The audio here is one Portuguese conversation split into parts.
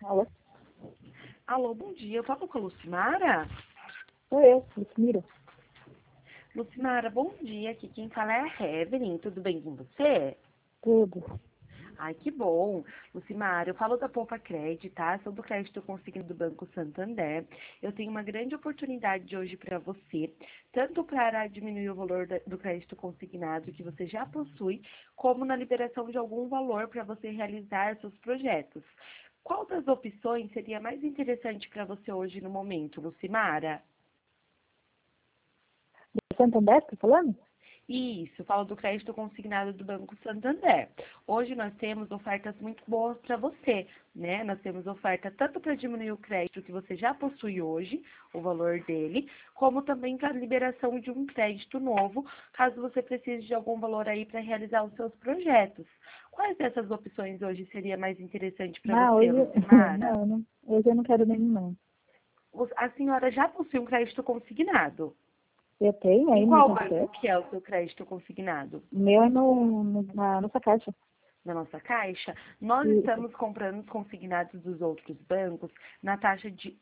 Alô? Alô, bom dia. Eu falo com a Lucimara? Sou eu, Lucimira. Lucimara, bom dia. Aqui quem fala é a Evelyn. Tudo bem com você? Tudo. Ai, que bom. Lucimara, eu falo da Poupa Cred, tá? Sou do crédito consignado do Banco Santander. Eu tenho uma grande oportunidade hoje para você, tanto para diminuir o valor do crédito consignado que você já possui, como na liberação de algum valor para você realizar seus projetos. Qual das opções seria mais interessante para você hoje no momento, Lucimara? De Santander, tá falando? Isso, falo do crédito consignado do Banco Santander. Hoje nós temos ofertas muito boas para você, né? Nós temos oferta tanto para diminuir o crédito que você já possui hoje, o valor dele, como também para a liberação de um crédito novo, caso você precise de algum valor aí para realizar os seus projetos. Quais dessas opções hoje seria mais interessante para Não, você, hoje, Lucimara? hoje eu não quero nenhum, não. A senhora já possui um crédito consignado? Eu tenho Em aí no qual Santander. banco que é o seu crédito consignado? O meu é na nossa caixa. Na nossa caixa, nós Isso. estamos comprando os consignados dos outros bancos na taxa de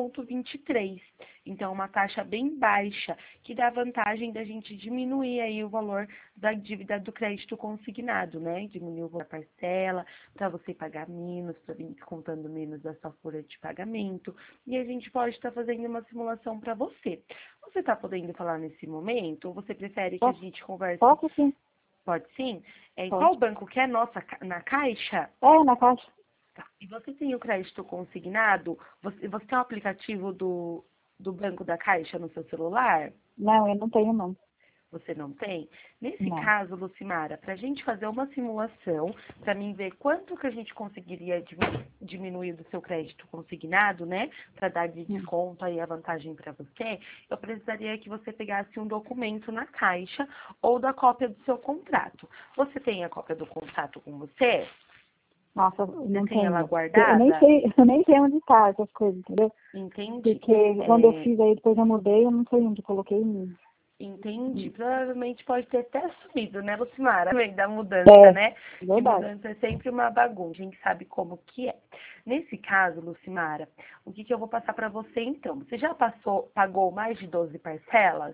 1,23. Então, uma taxa bem baixa, que dá vantagem da gente diminuir aí o valor da dívida do crédito consignado, né? Diminuir o valor da parcela, para você pagar menos, para vir descontando menos da sua folha de pagamento. E a gente pode estar fazendo uma simulação para você. Você está podendo falar nesse momento? Ou você prefere que a Posso, gente converse? posso sim, Pode sim? Em pode. qual banco que é nossa, na Caixa? É, na caixa. Tá. E você tem o crédito consignado? Você tem o aplicativo do Banco da Caixa no seu celular? Não, eu não tenho, não. Você não tem? Nesse Não. caso, Lucimara, para a gente fazer uma simulação, para mim ver quanto que a gente conseguiria diminuir do seu crédito consignado, né? Para dar de Hum. desconto aí a vantagem para você, eu precisaria que você pegasse um documento na Caixa ou da cópia do seu contrato. Você tem a cópia do contrato com você? Nossa, Você não tem ela tenho. guardada? Eu nem sei onde tá essas coisas, entendeu? Entende? Porque quando eu É, fiz aí, depois eu mudei, eu não sei onde eu coloquei. Entende? Provavelmente pode ter até sumido, né, Lucimara? No meio da mudança, É, né? Que verdade. mudança é sempre uma bagunça, a gente sabe como que é. Nesse caso, Lucimara, o que eu vou passar para você então? Você já pagou mais de 12 parcelas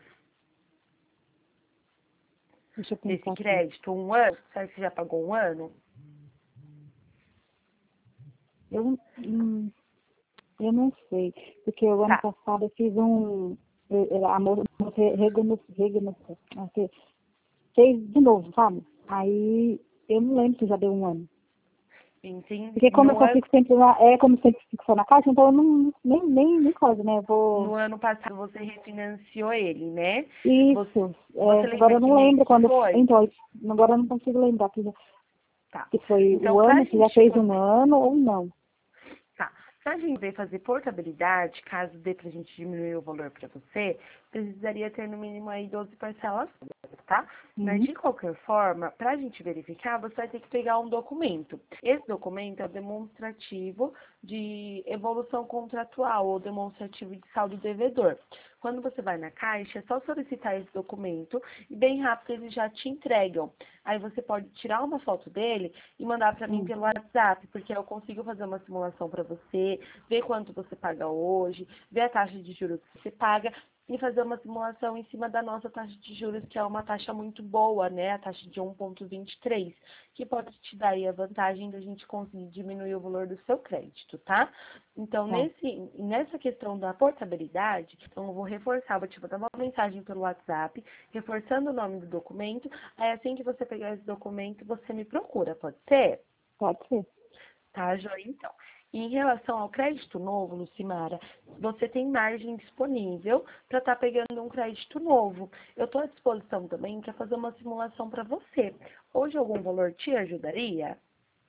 Deixa eu desse pensar aqui. crédito? Um ano? Sabe que você já pagou um ano? Eu, hum, eu não sei, porque o ano Tá. passado eu fiz a moça fez de novo, sabe? Aí eu não lembro se já deu um ano. Entendi. Porque como eu só fico sempre lá, como sempre fico só na caixa, então eu não, nem coisa, né? Eu vou. No ano passado você refinanciou ele, né? Você, Isso. você Agora lembra eu que não mês lembro que quando. foi? Então, agora eu não consigo lembrar Tá. que foi Então, o pra ano, se já gente fez um poder. ano ou não. Tá. Se a gente fazer portabilidade, caso dê pra gente diminuir o valor para você, precisaria ter no mínimo aí 12 parcelas, tá? Mas Uhum. de qualquer forma, para a gente verificar, você vai ter que pegar um documento. Esse documento é demonstrativo de evolução contratual ou demonstrativo de saldo devedor. Quando você vai na Caixa, é só solicitar esse documento e bem rápido eles já te entregam. Aí você pode tirar uma foto dele e mandar para mim Hum. pelo WhatsApp, porque eu consigo fazer uma simulação para você, ver quanto você paga hoje, ver a taxa de juros que você paga e fazer uma simulação em cima da nossa taxa de juros, que é uma taxa muito boa, né? A taxa de 1,23, que pode te dar aí a vantagem da gente conseguir diminuir o valor do seu crédito, tá? Então, Tá. nessa questão da portabilidade, então eu vou reforçar, vou te mandar uma mensagem pelo WhatsApp, reforçando o nome do documento, aí assim que você pegar esse documento, você me procura, pode ser? Pode ser. Tá, joia, então. Em relação ao crédito novo, Lucimara, você tem margem disponível para estar pegando um crédito novo. Eu estou à disposição também para fazer uma simulação para você. Hoje algum valor te ajudaria?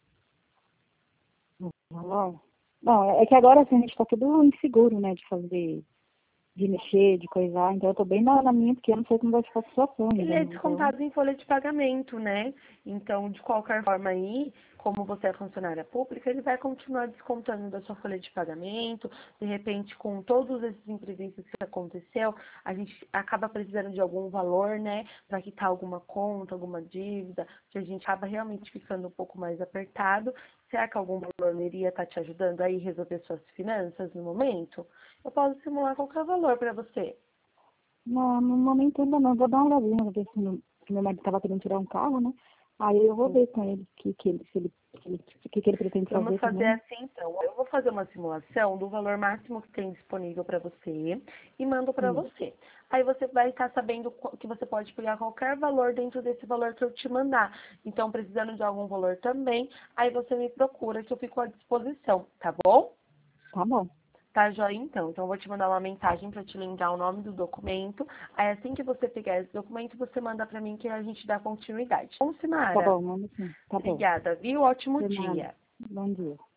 Não, não, é que agora assim, a gente tá tudo inseguro, né, de mexer, de coisar, então eu tô bem na minha, porque eu não sei como vai ficar a situação Ele ainda, é né? Então, descontado em folha de pagamento, né? Então, de qualquer forma aí, como você é funcionária pública, ele vai continuar descontando da sua folha de pagamento. De repente, com todos esses imprevistos que aconteceu, a gente acaba precisando de algum valor, né, para quitar alguma conta, alguma dívida, que a gente acaba realmente ficando um pouco mais apertado. Será que algum valor iria estar te ajudando aí a resolver suas finanças no momento? Eu posso simular qualquer valor para você. Não, no momento ainda não. Vou dar uma olhadinha, vou ver se meu marido estava querendo tirar um carro, né? Aí eu vou ver com ele o que ele pretende Vamos fazer fazer também. assim, então. Eu vou fazer uma simulação do valor máximo que tem disponível para você e mando para Sim, você. Aí você vai estar sabendo que você pode pegar qualquer valor dentro desse valor que eu te mandar. Então, precisando de algum valor também, aí você me procura que eu fico à disposição, tá bom? tá bom. Tá, joia, então. Então, eu vou te mandar uma mensagem para te lembrar o nome do documento. Aí, assim que você pegar esse documento, você manda para mim que a gente dá continuidade. Bom, Tá Simara? bom, manda sim. Tá bom. Obrigada, viu? Ótimo De nada. dia. Bom dia.